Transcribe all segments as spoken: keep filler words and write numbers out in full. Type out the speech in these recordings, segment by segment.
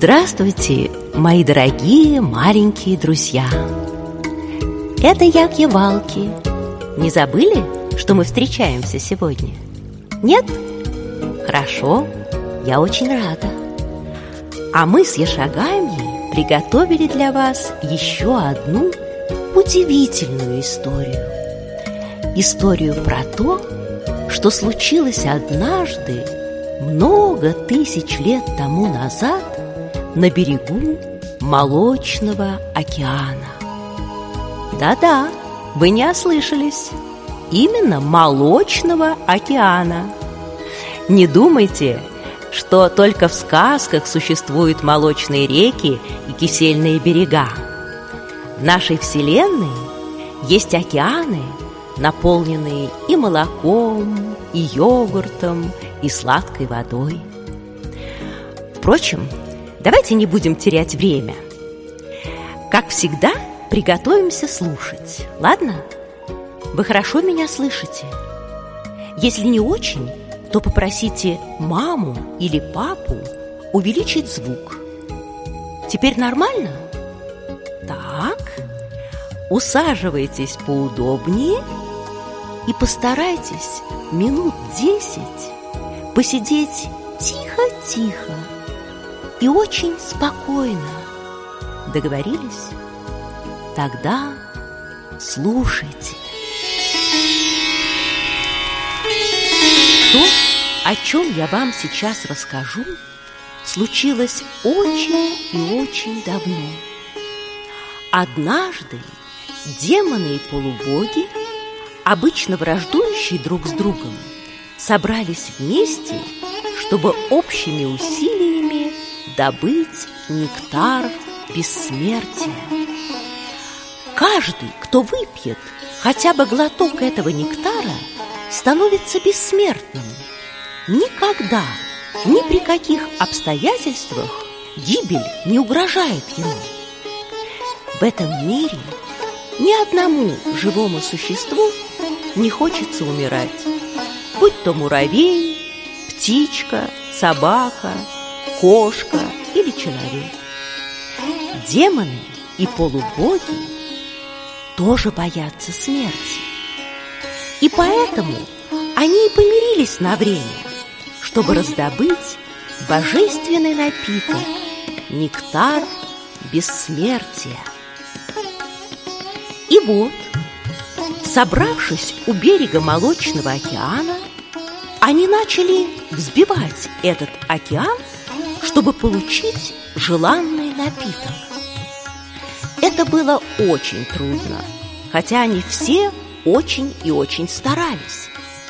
Здравствуйте, мои дорогие маленькие друзья! Это Як-Явалки. Не забыли, что мы встречаемся сегодня? Нет? Хорошо, я очень рада. А мы с Яшагами приготовили для вас еще одну удивительную историю. Историю про то, что случилось однажды, много тысяч лет тому назад, на берегу Молочного океана. Да-да, вы не ослышались. Именно Молочного океана. Не думайте, что только в сказках существуют молочные реки и кисельные берега. В нашей Вселенной есть океаны, наполненные и молоком, и йогуртом, и сладкой водой. Впрочем, давайте не будем терять время. Как всегда, приготовимся слушать, ладно? Вы хорошо меня слышите? Если не очень, то попросите маму или папу увеличить звук. Теперь нормально? Так, усаживайтесь поудобнее и постарайтесь минут десять посидеть тихо-тихо и очень спокойно. Договорились? Тогда слушайте. То, о чем я вам сейчас расскажу, случилось очень и очень давно. Однажды демоны и полубоги, обычно враждующие друг с другом, собрались вместе, чтобы общими усилиями добыть нектар бессмертия. Каждый, кто выпьет хотя бы глоток этого нектара, становится бессмертным. Никогда, ни при каких обстоятельствах гибель не угрожает ему. В этом мире ни одному живому существу не хочется умирать, будь то муравей, птичка, собака, кошка или человек. Демоны и полубоги тоже боятся смерти. И поэтому они и помирились на время, чтобы раздобыть божественный напиток – нектар бессмертия. И вот, собравшись у берега Молочного океана, они начали взбивать этот океан, чтобы получить желанный напиток. Это было очень трудно, хотя они все очень и очень старались.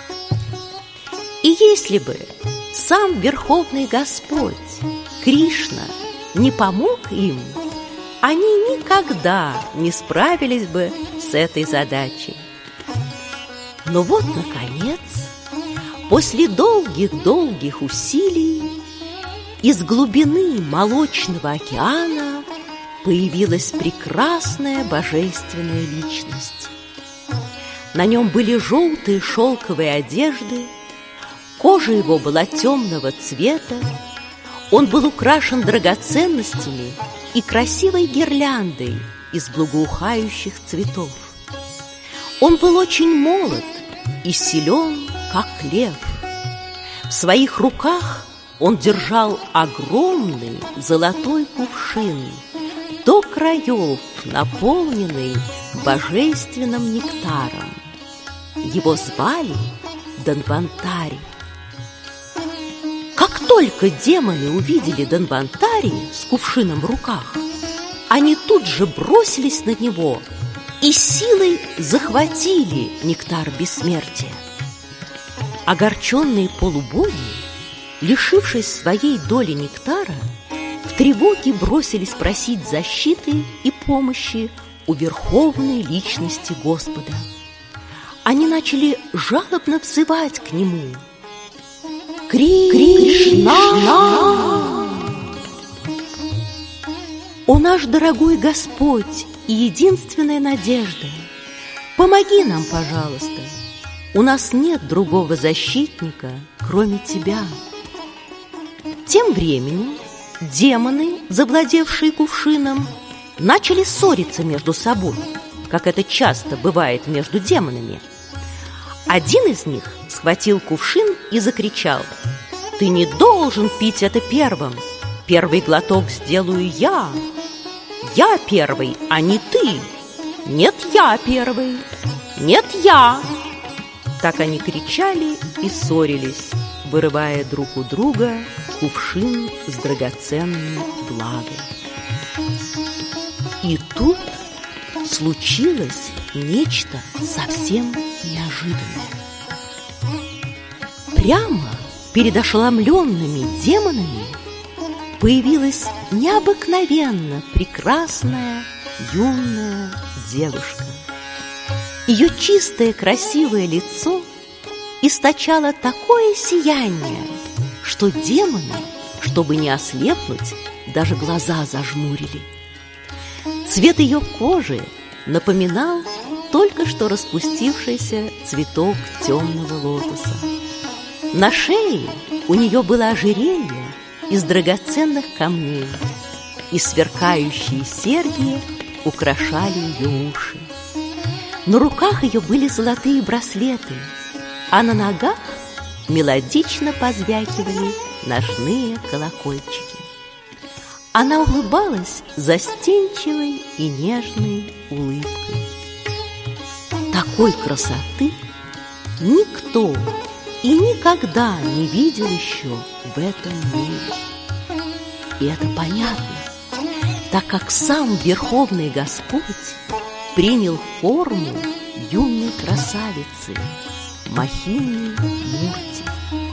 И если бы сам Верховный Господь, Кришна, не помог им, они никогда не справились бы с этой задачей. Но вот, наконец, после долгих-долгих усилий из глубины Молочного океана появилась прекрасная божественная личность. На нем были желтые шелковые одежды, кожа его была темного цвета, он был украшен драгоценностями и красивой гирляндой из благоухающих цветов. Он был очень молод и силен, как лев. В своих руках он держал огромный золотой кувшин, до краев наполненный божественным нектаром. Его звали Данвантари. Как только демоны увидели Данвантари с кувшином в руках, они тут же бросились на него и силой захватили нектар бессмертия. Огорченные полубоги, лишившись своей доли нектара, в тревоге бросились просить защиты и помощи у верховной личности Господа. Они начали жалобно взывать к Нему: «Кришна! О наш дорогой Господь и единственная надежда, помоги нам, пожалуйста! У нас нет другого защитника, кроме Тебя». Тем временем демоны, завладевшие кувшином, начали ссориться между собой, как это часто бывает между демонами. Один из них схватил кувшин и закричал: «Ты не должен пить это первым! Первый глоток сделаю я! Я первый, а не ты! Нет, я первый! Нет, я!» Так они кричали и ссорились, вырывая друг у друга кувшин с драгоценным благом. И тут случилось нечто совсем неожиданное. Прямо перед ошеломленными демонами появилась необыкновенно прекрасная юная девушка. Ее чистое красивое лицо источало такое сияние, что демоны, чтобы не ослепнуть, даже глаза зажмурили. Цвет ее кожи напоминал только что распустившийся цветок темного лотоса. На шее у нее было ожерелье из драгоценных камней, и сверкающие серьги украшали ее уши. На руках ее были золотые браслеты, а на ногах мелодично позвякивали ножные колокольчики. Она улыбалась застенчивой и нежной улыбкой. Такой красоты никто и никогда не видел еще в этом мире. И это понятно, так как сам Верховный Господь принял форму юной красавицы Мохини Мурти.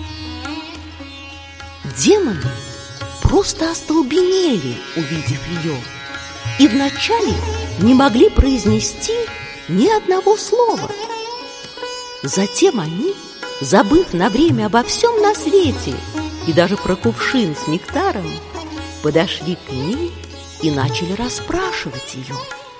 Демоны просто остолбенели, увидев ее, и вначале не могли произнести ни одного слова. Затем они, забыв на время обо всем на свете и даже про кувшин с нектаром, подошли к ней и начали расспрашивать ее.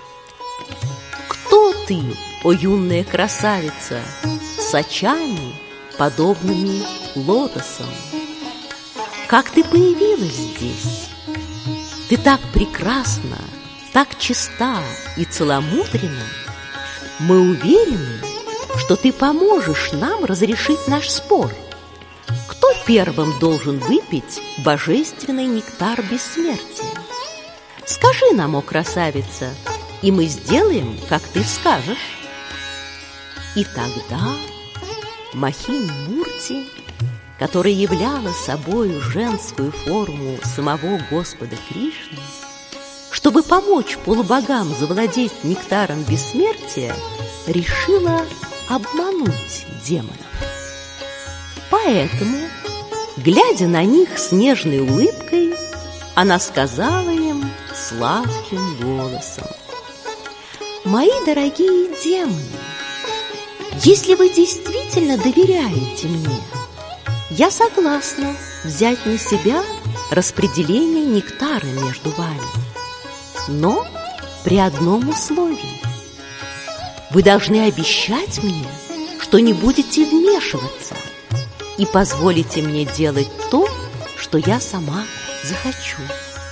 «Кто ты, о юная красавица, с очами, подобными лотосам? Как ты появилась здесь? Ты так прекрасна, так чиста и целомудренна. Мы уверены, что ты поможешь нам разрешить наш спор. Кто первым должен выпить божественный нектар бессмертия? Скажи нам, о красавица, и мы сделаем, как ты скажешь». И тогда Мохини Мурти, которая являла собою женскую форму самого Господа Кришны, чтобы помочь полубогам завладеть нектаром бессмертия, решила обмануть демонов. Поэтому, глядя на них с нежной улыбкой, она сказала им сладким голосом: «Мои дорогие демоны, если вы действительно доверяете мне, я согласна взять на себя распределение нектара между вами, но при одном условии. Вы должны обещать мне, что не будете вмешиваться и позволите мне делать то, что я сама захочу».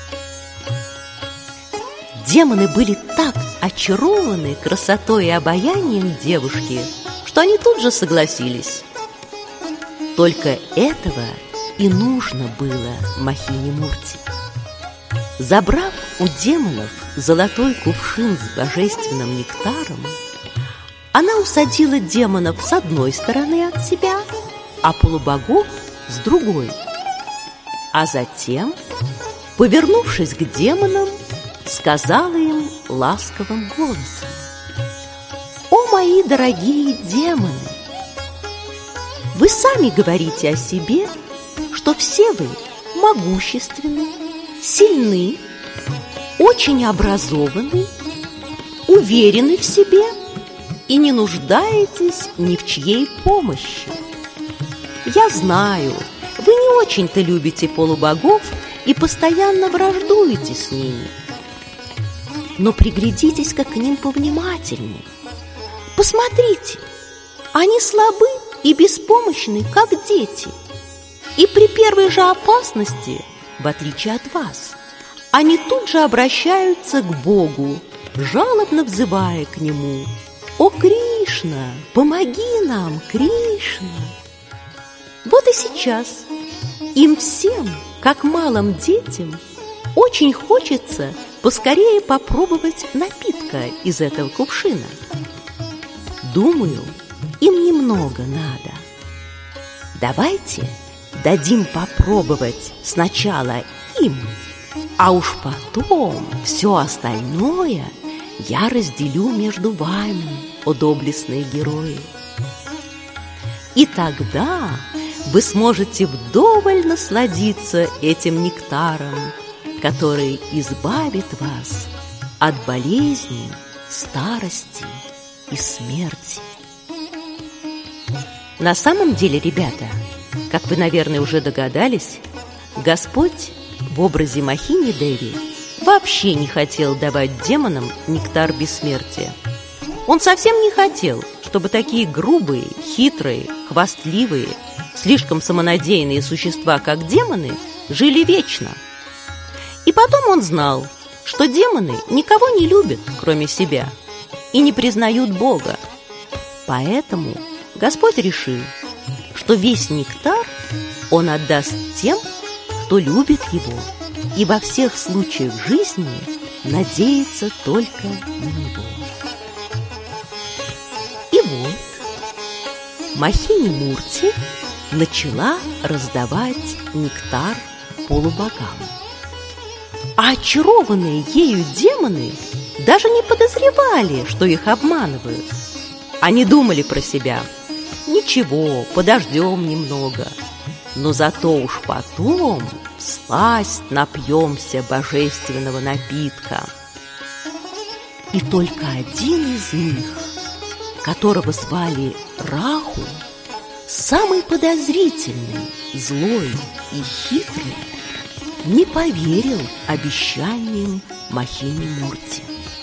Демоны были так очарованы красотой и обаянием девушки, что они тут же согласились. Только этого и нужно было Мохини Мурти. Забрав у демонов золотой кувшин с божественным нектаром, она усадила демонов с одной стороны от себя, а полубогов с другой. А затем, повернувшись к демонам, сказала им ласковым голосом: «О, мои дорогие демоны! Вы сами говорите о себе, что все вы могущественны, сильны, очень образованы, уверены в себе и не нуждаетесь ни в чьей помощи. Я знаю, вы не очень-то любите полубогов и постоянно враждуете с ними. Но приглядитесь-ка к ним повнимательнее. Посмотрите, они слабы и беспомощны, как дети, и при первой же опасности в отличие от вас. Они тут же обращаются к Богу, жалобно взывая к Нему: «О, Кришна, помоги нам, Кришна!» Вот и сейчас им всем, как малым детям, очень хочется поскорее попробовать напитка из этого кувшина. Думаю, им немного надо. Давайте дадим попробовать сначала им, а уж потом все остальное я разделю между вами, о доблестные герои. И тогда вы сможете вдоволь насладиться этим нектаром, который избавит вас от болезней, старости и смерти. На самом деле, ребята, как вы, наверное, уже догадались, Господь в образе Мохини Деви вообще не хотел давать демонам нектар бессмертия. Он совсем не хотел, чтобы такие грубые, хитрые, хвастливые, слишком самонадеянные существа, как демоны, жили вечно. И потом он знал, что демоны никого не любят, кроме себя, и не признают Бога. Поэтому Господь решил, что весь нектар Он отдаст тем, кто любит Его, и во всех случаях жизни надеется только на Него. И вот Мохини Мурти начала раздавать нектар полубогам. А очарованные ею демоны даже не подозревали, что их обманывают. Они думали про себя: ничего, подождем немного, но зато уж потом всласть напьемся божественного напитка. И только один из них, которого звали Раху, самый подозрительный, злой и хитрый, не поверил обещаниям Мохини Мурти.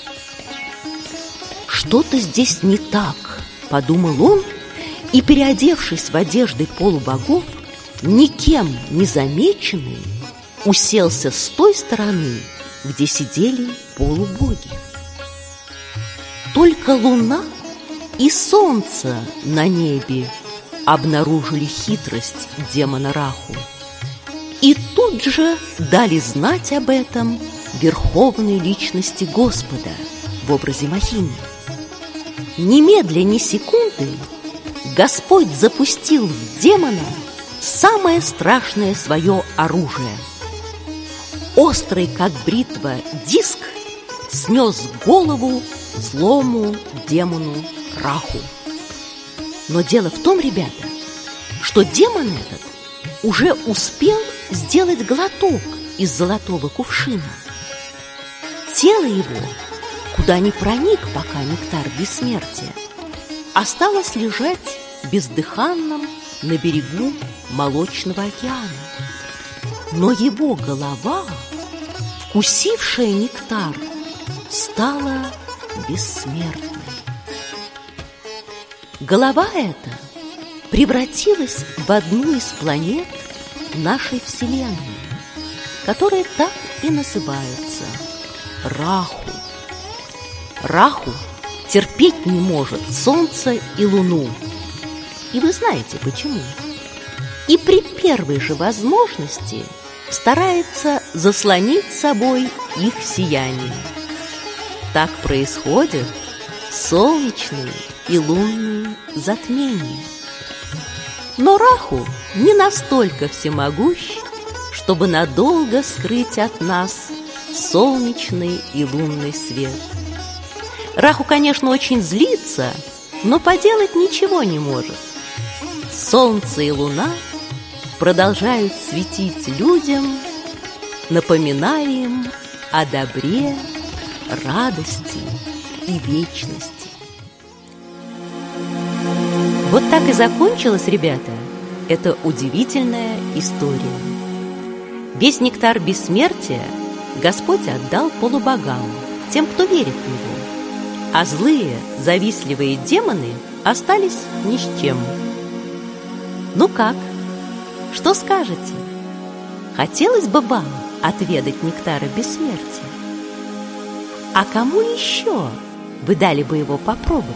«Что-то здесь не так», — подумал он, и, переодевшись в одежды полубогов, никем не замеченный, уселся с той стороны, где сидели полубоги. Только луна и солнце на небе обнаружили хитрость демона Раху, и тут же дали знать об этом верховной личности Господа в образе Мохини. Немедля ни секунды Господь запустил в демона самое страшное свое оружие. Острый, как бритва, диск снес голову злому демону Раху. Но дело в том, ребята, что демон этот уже успел сделать глоток из золотого кувшина. Тело его, куда не проник пока нектар бессмертия, осталось лежать бездыханным на берегу молочного океана. Но его голова, вкусившая нектар, стала бессмертной. Голова эта превратилась в одну из планет нашей Вселенной, которая так и называется Раху. Раху терпеть не может Солнце и Луну. И вы знаете почему. И при первой же возможности старается заслонить собой их сияние. Так происходят солнечные и лунные затмения. Но Раху не настолько всемогущ, чтобы надолго скрыть от нас солнечный и лунный свет. Раху, конечно, очень злится, но поделать ничего не может. Солнце и луна продолжают светить людям, напоминая им о добре, радости и вечности. Вот так и закончилась, ребята, эта удивительная история. Весь нектар бессмертия Господь отдал полубогам, тем, кто верит в Него, а злые, завистливые демоны остались ни с чем. Ну как? Что скажете? Хотелось бы вам отведать нектара бессмертия? А кому еще вы дали бы его попробовать?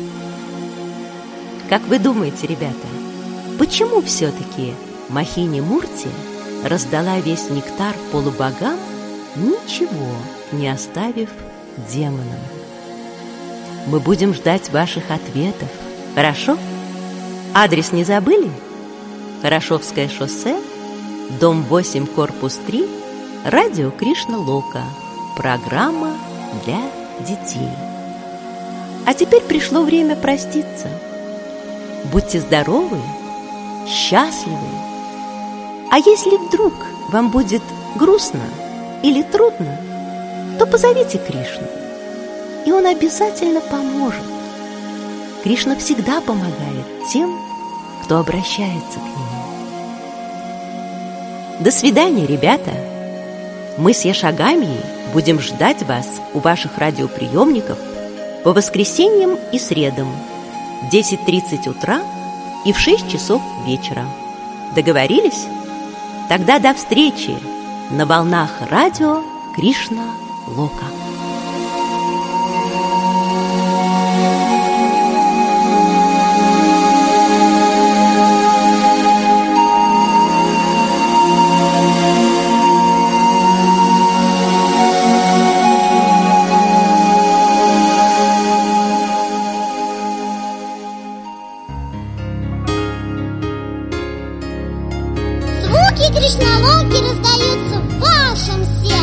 Как вы думаете, ребята, почему все-таки Мохини Мурти раздала весь нектар полубогам, ничего не оставив демонам? Мы будем ждать ваших ответов, хорошо? Адрес не забыли? Хорошовское шоссе, дом восемь, корпус три, радио Кришна Лока, программа для детей. А теперь пришло время проститься. Будьте здоровы, счастливы. А если вдруг вам будет грустно или трудно, то позовите Кришну, и он обязательно поможет. Кришна всегда помогает тем, кто обращается к нему. До свидания, ребята! Мы с Яшагамией будем ждать вас у ваших радиоприемников по воскресеньям и средам в десять тридцать утра и в шесть часов вечера. Договорились? Тогда до встречи на волнах радио Кришна Лока. Кришна Локи раздаются в вашем сердце.